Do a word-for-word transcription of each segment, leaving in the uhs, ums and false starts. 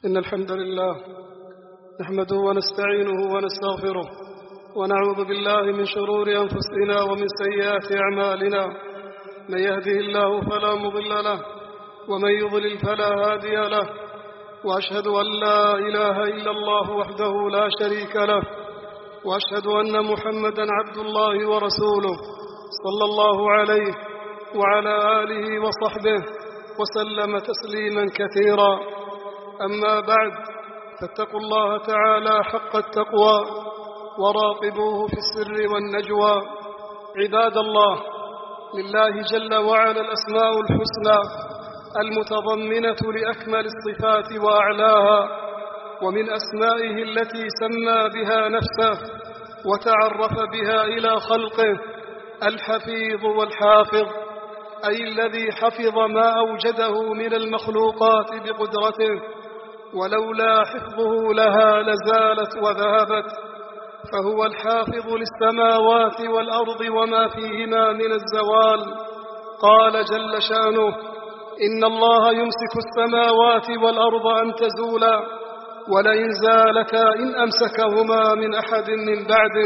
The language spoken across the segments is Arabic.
إن الحمد لله نحمده ونستعينه ونستغفره ونعوذ بالله من شرور أنفسنا ومن سيئات أعمالنا. من يهده الله فلا مضل له ومن يضلل فلا هادي له، وأشهد أن لا إله إلا الله وحده لا شريك له، وأشهد أن محمدا عبد الله ورسوله صلى الله عليه وعلى آله وصحبه وسلم تسليما كثيرا. أما بعد، فاتقوا الله تعالى حق التقوى وراقبوه في السر والنجوى. عباد الله، لله جل وعلا الأسماء الحسنى المتضمنة لأكمل الصفات وأعلاها، ومن أسمائه التي سمى بها نفسه وتعرف بها إلى خلقه الحفيظ والحافظ، أي الذي حفظ ما أوجده من المخلوقات بقدرته، ولولا حفظه لها لزالت وذهبت. فهو الحافظ للسماوات والأرض وما فيهما من الزوال. قال جل شأنه: إن الله يمسك السماوات والأرض أن تزولا ولئن زالتا إن أمسكهما من أحد من بعده.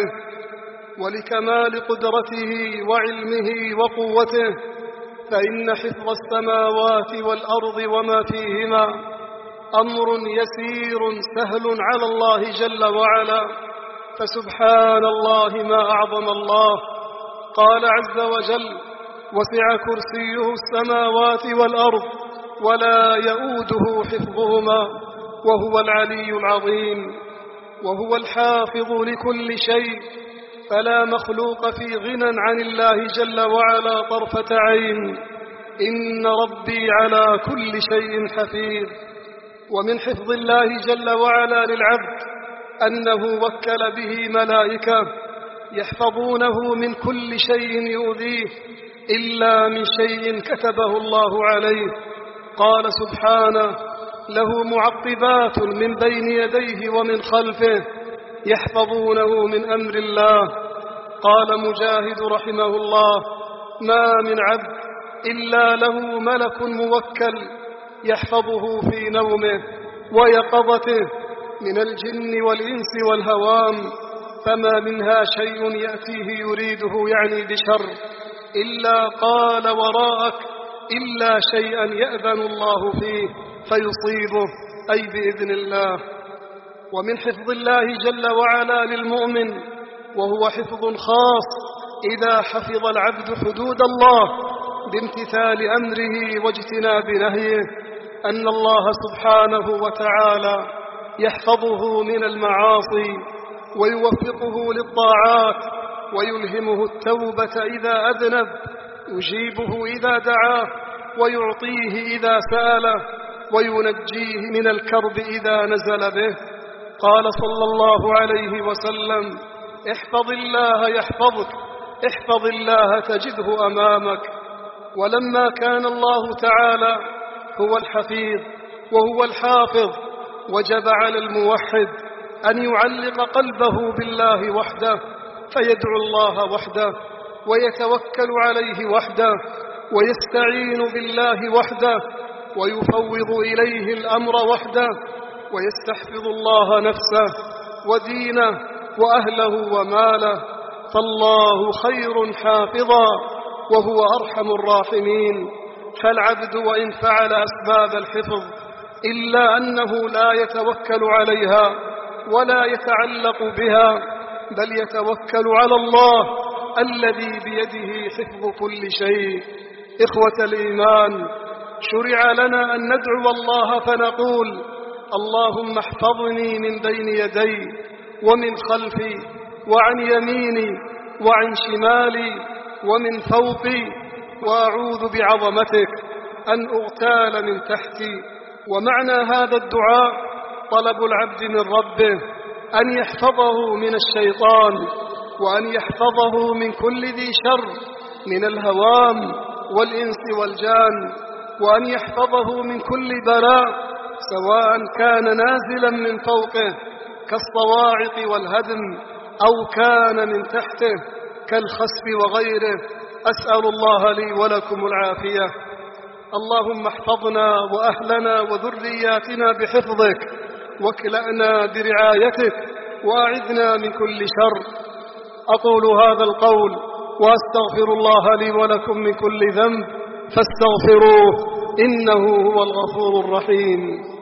ولكمال قدرته وعلمه وقوته، فإن حفظ السماوات والأرض وما فيهما أمر يسير سهل على الله جل وعلا، فسبحان الله ما أعظم الله. قال عز وجل: وسع كرسيه السماوات والأرض ولا يؤوده حفظهما وهو العلي العظيم. وهو الحافظ لكل شيء، فلا مخلوق في غنى عن الله جل وعلا طرفة عين. إن ربي على كل شيء حفيظ. ومن حفظ الله جل وعلا للعبد أنه وكل به ملائكة يحفظونه من كل شيء يؤذيه إلا من شيء كتبه الله عليه. قال سبحانه: له معقبات من بين يديه ومن خلفه يحفظونه من أمر الله. قال مجاهد رحمه الله: ما من عبد إلا له ملك موكل يحفظه في نومه ويقظته من الجن والإنس والهوام، فما منها شيء يأتيه يريده يعني بشر إلا قال وراءك إلا شيئا يأذن الله فيه فيصيبه، أي بإذن الله. ومن حفظ الله جل وعلا للمؤمن، وهو حفظ خاص إذا حفظ العبد حدود الله بامتثال أمره واجتناب نهيه، أن الله سبحانه وتعالى يحفظه من المعاصي ويوفقه للطاعات ويلهمه التوبة إذا أذنب، يجيبه إذا دعاه ويعطيه إذا سأله وينجيه من الكرب إذا نزل به. قال صلى الله عليه وسلم: احفظ الله يحفظك، احفظ الله تجده أمامك. ولما كان الله تعالى هو الحفيظ وهو الحافظ، وجب على الموحد أن يعلق قلبه بالله وحده، فيدعو الله وحده ويتوكل عليه وحده ويستعين بالله وحده ويفوض إليه الأمر وحده، ويستحفظ الله نفسه ودينه وأهله وماله، فالله خير حافظا وهو أرحم الراحمين. فالعبد وإن فعل أسباب الحفظ إلا أنه لا يتوكل عليها ولا يتعلق بها، بل يتوكل على الله الذي بيده حفظ كل شيء. إخوة الإيمان، شرع لنا أن ندعو الله فنقول: اللهم احفظني من بين يدي ومن خلفي وعن يميني وعن شمالي ومن فوقي، وأعوذ بعظمتك أن أغتال من تحتي. ومعنى هذا الدعاء طلب العبد من ربه أن يحفظه من الشيطان، وأن يحفظه من كل ذي شر من الهوام والإنس والجان، وأن يحفظه من كل بلاء سواء كان نازلا من فوقه كالصواعق والهدم أو كان من تحته كالخسف وغيره. أسأل الله لي ولكم العافية. اللهم احفظنا وأهلنا وذرياتنا بحفظك، واكلأنا برعايتك، وأعذنا من كل شر. أقول هذا القول وأستغفر الله لي ولكم من كل ذنب فاستغفروه إنه هو الغفور الرحيم.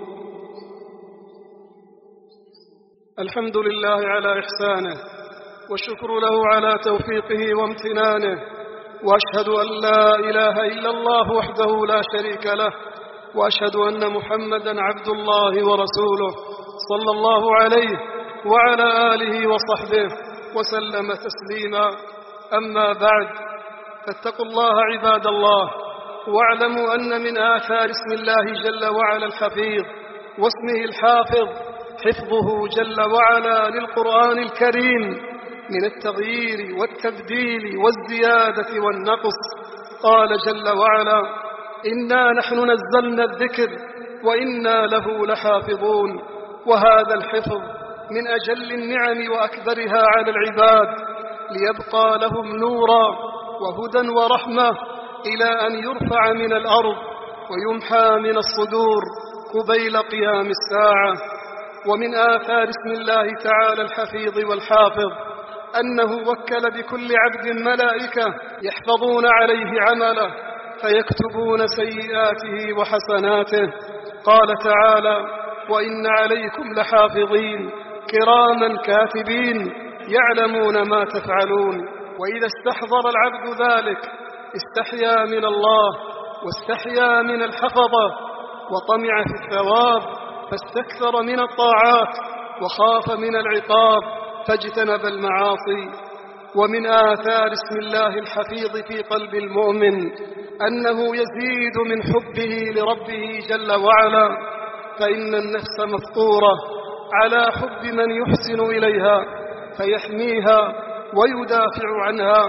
الحمد لله على إحسانه، والشكر له على توفيقه وامتنانه، وأشهد أن لا إله إلا الله وحده لا شريك له، وأشهد أن محمدًا عبد الله ورسوله صلى الله عليه وعلى آله وصحبه وسلم تسليما. أما بعد، فاتقوا الله عباد الله، واعلموا أن من آثار اسم الله جل وعلا الحفيظ، واسمه الحافظ حفظه جل وعلا للقرآن الكريم من التغيير والتبديل والزيادة والنقص. قال جل وعلا: إنا نحن نزلنا الذكر وإنا له لحافظون. وهذا الحفظ من أجل النعم وأكبرها على العباد، ليبقى لهم نورا وهدى ورحمة إلى أن يرفع من الأرض ويمحى من الصدور قبيل قيام الساعة. ومن آثار اسم الله تعالى الحفيظ والحافظ أنه وكل بكل عبد ملائكة يحفظون عليه عمله فيكتبون سيئاته وحسناته. قال تعالى: وإن عليكم لحافظين كراما كاتبين يعلمون ما تفعلون. وإذا استحضر العبد ذلك استحيا من الله واستحيا من الحفظة وطمع في الثواب، فاستكثر من الطاعات وخاف من العقاب فاجتنب المعاصي. ومن آثار اسم الله الحفيظ في قلب المؤمن أنه يزيد من حبه لربه جل وعلا، فإن النفس مفطورة على حب من يحسن إليها فيحميها ويدافع عنها.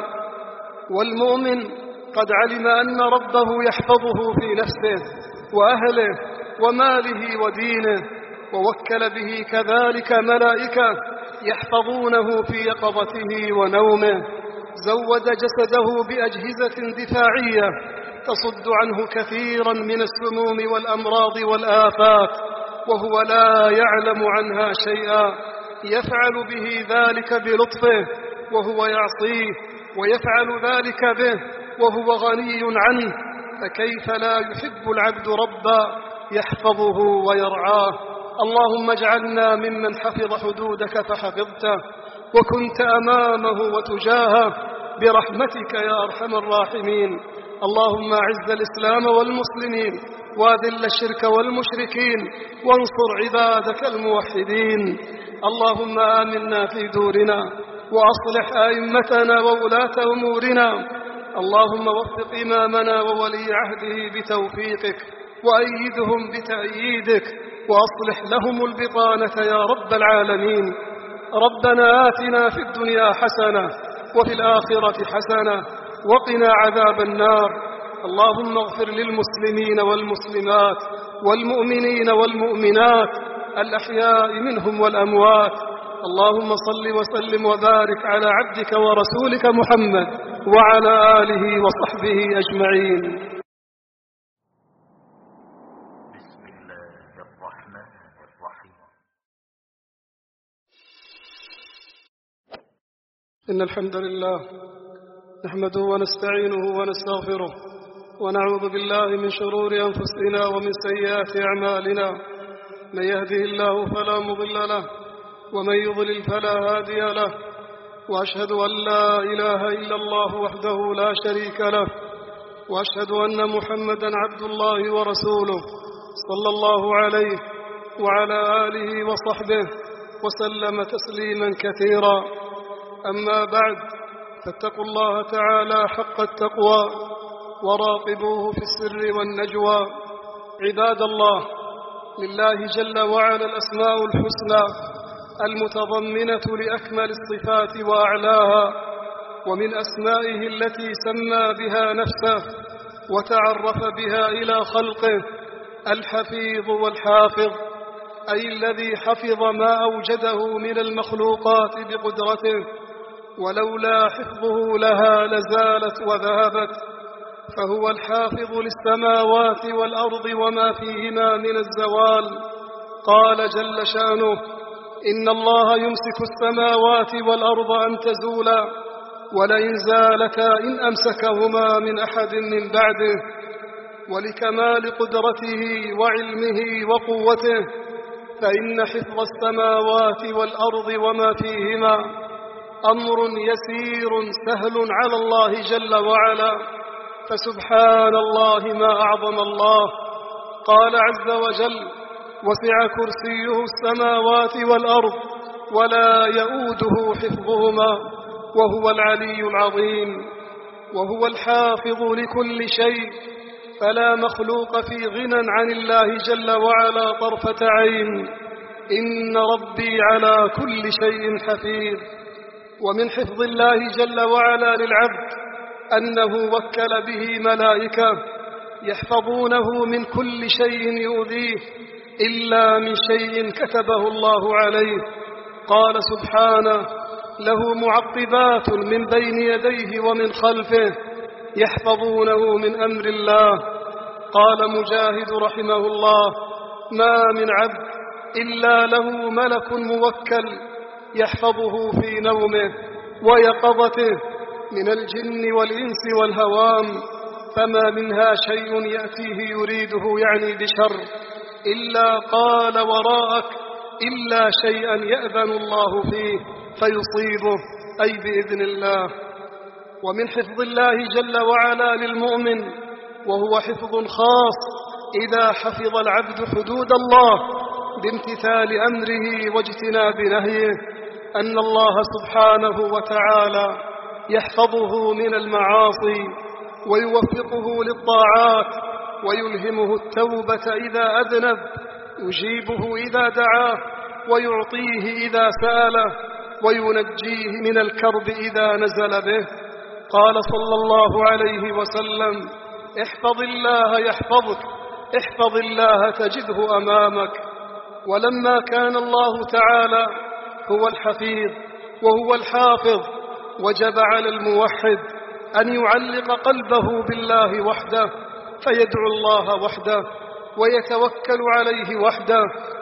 والمؤمن قد علم أن ربه يحفظه في نفسه وأهله وماله ودينه، ووكل به كذلك ملائكة يحفظونه في يقظته ونومه. زود جسده بأجهزة دفاعية تصد عنه كثيرا من السموم والأمراض والآفات، وهو لا يعلم عنها شيئا، يفعل به ذلك بلطفه وهو يعصيه، ويفعل ذلك به وهو غني عنه، فكيف لا يحب العبد ربا يحفظه ويرعاه؟ اللهم اجعلنا ممن حفظ حدودك فحفظته وكنت أمامه وتجاهه برحمتك يا أرحم الراحمين. اللهم أعز الإسلام والمسلمين وأذل الشرك والمشركين وانصر عبادك الموحدين. اللهم آمنا في دورنا وأصلح أئمتنا وولاة أمورنا. اللهم وفق إمامنا وولي عهده بتوفيقك وأيدهم بتأييدك وأصلح لهم البطانة يا رب العالمين. ربنا آتنا في الدنيا حسنة وفي الآخرة حسنة وقنا عذاب النار. اللهم اغفر للمسلمين والمسلمات والمؤمنين والمؤمنات الأحياء منهم والأموات. اللهم صل وسلم وبارك على عبدك ورسولك محمد وعلى آله وصحبه أجمعين. بسم الله الرحمن الرحيم. إن الحمد لله نحمده ونستعينه ونستغفره ونعوذ بالله من شرور أنفسنا ومن سيئات أعمالنا. من يهده الله فلا مضل له ومن يضلل فلا هادي له، وأشهد أن لا إله إلا الله وحده لا شريك له، وأشهد أن محمدًا عبد الله ورسوله صلى الله عليه وعلى آله وصحبه وسلم تسليما كثيرا. أما بعد، فاتقوا الله تعالى حق التقوى وراقبوه في السر والنجوى. عباد الله، لله جل وعلا الأسماء الحسنى المتضمنة لأكمل الصفات وأعلاها، ومن أسمائه التي سمى بها نفسه وتعرف بها إلى خلقه الحفيظ والحافظ، أي الذي حفظ ما أوجده من المخلوقات بقدرته، ولولا حفظه لها لزالت وذهبت. فهو الحافظ للسماوات والأرض وما فيهما من الزوال. قال جل شأنه: إن الله يمسك السماوات والأرض أن تزولا ولئن زالتا إن أمسكهما من أحد من بعده. ولكمال قدرته وعلمه وقوته، فإن حفظ السماوات والأرض وما فيهما أمر يسير سهل على الله جل وعلا، فسبحان الله ما أعظم الله. قال عز وجل: وسع كرسيه السماوات والأرض ولا يؤوده حفظهما وهو العلي العظيم. وهو الحافظ لكل شيء، فلا مخلوق في غنى عن الله جل وعلا طرفة عين. إن ربي على كل شيء حفيظ. ومن حفظ الله جل وعلا للعبد أنه وكل به ملائكة يحفظونه من كل شيء يؤذيه إلا من شيء كتبه الله عليه. قال سبحانه: له معقبات من بين يديه ومن خلفه يحفظونه من أمر الله. قال مجاهد رحمه الله: ما من عبد إلا له ملك موكل يحفظه في نومه ويقظته من الجن والإنس والهوام، فما منها شيء يأتيه يريده يعني بشر إلا قال وراءك إلا شيئا يأذن الله فيه فيصيبه، أي بإذن الله. ومن حفظ الله جل وعلا للمؤمن، وهو حفظ خاص إذا حفظ العبد حدود الله بامتثال أمره واجتناب نهيه، أن الله سبحانه وتعالى يحفظه من المعاصي ويوفقه للطاعات ويلهمه التوبة إذا أذنب، يجيبه إذا دعاه ويعطيه إذا سأله وينجيه من الكرب إذا نزل به. قال صلى الله عليه وسلم: احفظ الله يحفظك، احفظ الله تجده أمامك. ولما كان الله تعالى هو الحفيظ وهو الحافظ، وجب على الموحد أن يعلق قلبه بالله وحده، فيدعو الله وحده ويتوكل عليه وحده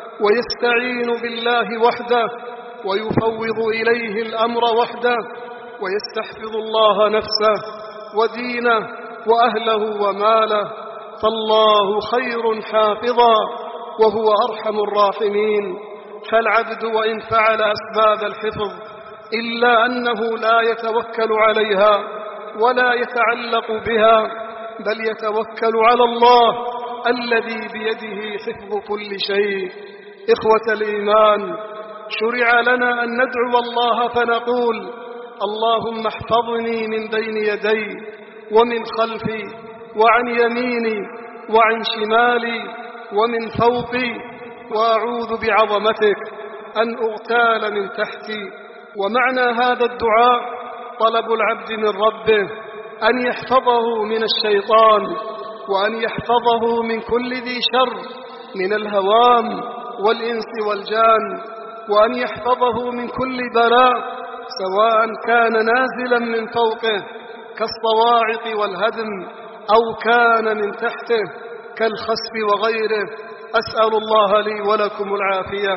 ويستعين بالله وحده ويفوض إليه الأمر وحده ويستحفظ الله نفسه ودينه وأهله وماله، فالله خير حافظا وهو أرحم الراحمين. فالعبد وإن فعل أسباب الحفظ إلا أنه لا يتوكل عليها ولا يتعلق بها، بل يتوكل على الله الذي بيده حفظ كل شيء. إخوة الإيمان، شرع لنا أن ندعو الله فنقول: اللهم احفظني من بين يدي ومن خلفي وعن يميني وعن شمالي ومن فوقي، وأعوذ بعظمتك أن أغتال من تحتي. ومعنى هذا الدعاء طلب العبد من ربه أن يحفظه من الشيطان، وأن يحفظه من كل ذي شر من الهوام والإنس والجان، وأن يحفظه من كل بلاء سواء كان نازلا من فوقه كالصواعق والهدم أو كان من تحته كالخسف وغيره. أسأل الله لي ولكم العافية.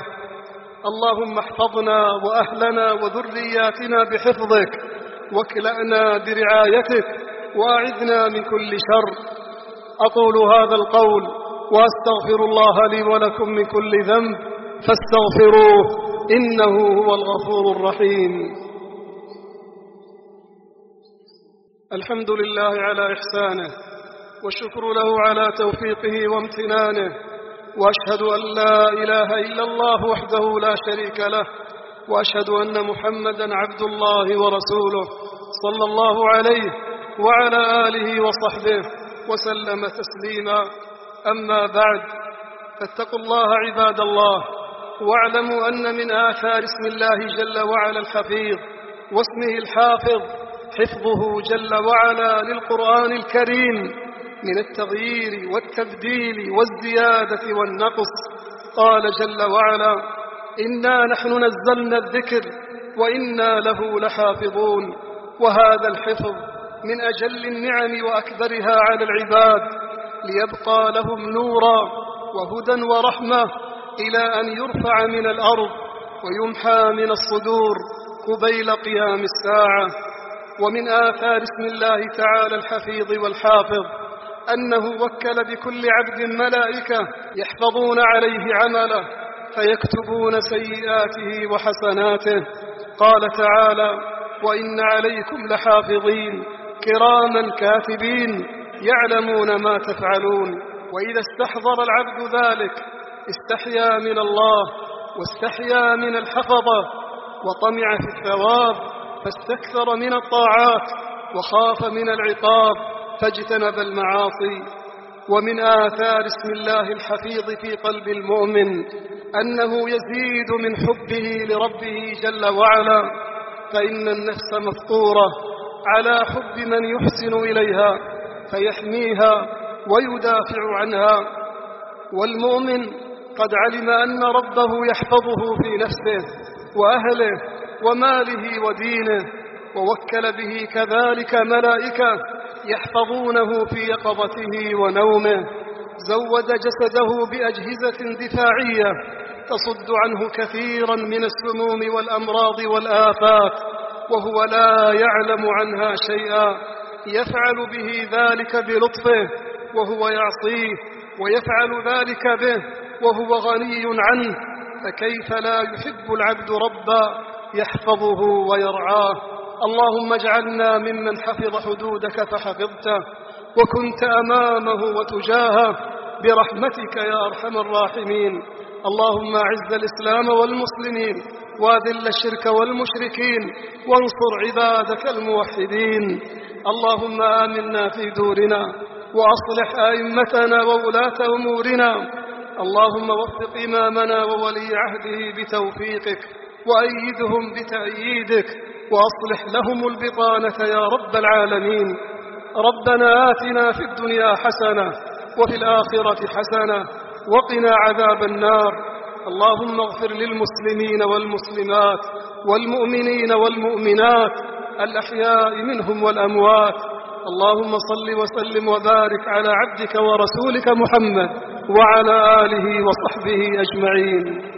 اللهم احفظنا وأهلنا وذرياتنا بحفظك، واكلأنا برعايتك، وأعذنا من كل شر. أقول هذا القول وأستغفر الله لي ولكم من كل ذنب، فاستغفروه إنه هو الغفور الرحيم. الحمد لله على إحسانه، والشكر له على توفيقه وامتنانه، وأشهد أن لا إله إلا الله وحده لا شريك له، وأشهد أن محمدًا عبد الله ورسوله صلى الله عليه وعلى آله وصحبه وسلم تسليما. أما بعد، فاتقوا الله عباد الله، واعلموا أن من آثار اسم الله جل وعلا الحفيظ واسمه الحافظ حفظه جل وعلا للقرآن الكريم من التغيير والتبديل والزيادة والنقص. قال جل وعلا: إنا نحن نزلنا الذكر وإنا له لحافظون. وهذا الحفظ من أجل النعم وأكبرها على العباد، ليبقى لهم نورا وهدى ورحمة إلى أن يرفع من الأرض ويمحى من الصدور قبيل قيام الساعة. ومن آثار اسم الله تعالى الحفيظ والحافظ أنه وكل بكل عبد ملائكة يحفظون عليه عمله فيكتبون سيئاته وحسناته. قال تعالى: وإن عليكم لحافظين كراما كاتبين يعلمون ما تفعلون. وإذا استحضر العبد ذلك استحيا من الله واستحيا من الحفظة وطمع في الثواب، فاستكثر من الطاعات وخاف من العقاب فاجتنب المعاصي. ومن آثار اسم الله الحفيظ في قلب المؤمن أنه يزيد من حبه لربه جل وعلا، فإن النفس مفطورة على حب من يحسن إليها فيحميها ويدافع عنها. والمؤمن قد علم أن ربه يحفظه في نفسه وأهله وماله ودينه، ووكل به كذلك ملائكة يحفظونه في يقظته ونومه. زود جسده بأجهزة دفاعية تصد عنه كثيرا من السموم والأمراض والآفات وهو لا يعلم عنها شيئا، يفعل به ذلك بلطفه وهو يعصيه، ويفعل ذلك به وهو غني عنه، فكيف لا يحب العبد ربا يحفظه ويرعاه. اللهم اجعلنا ممن حفظ حدودك فحفظته وكنت أمامه وتجاهه برحمتك يا أرحم الراحمين. اللهم أعز الإسلام والمسلمين وأذل الشرك والمشركين وانصر عبادك الموحدين. اللهم آمنا في دورنا وأصلح أئمتنا وولاة أمورنا. اللهم وفق إمامنا وولي عهده بتوفيقك وأيدهم بتأييدك وأصلح لهم البطانة يا رب العالمين. ربنا آتنا في الدنيا حسنة وفي الآخرة حسنة وقنا عذاب النار. اللهم اغفر للمسلمين والمسلمات والمؤمنين والمؤمنات الأحياء منهم والأموات. اللهم صل وسلم وبارك على عبدك ورسولك محمد وعلى آله وصحبه أجمعين.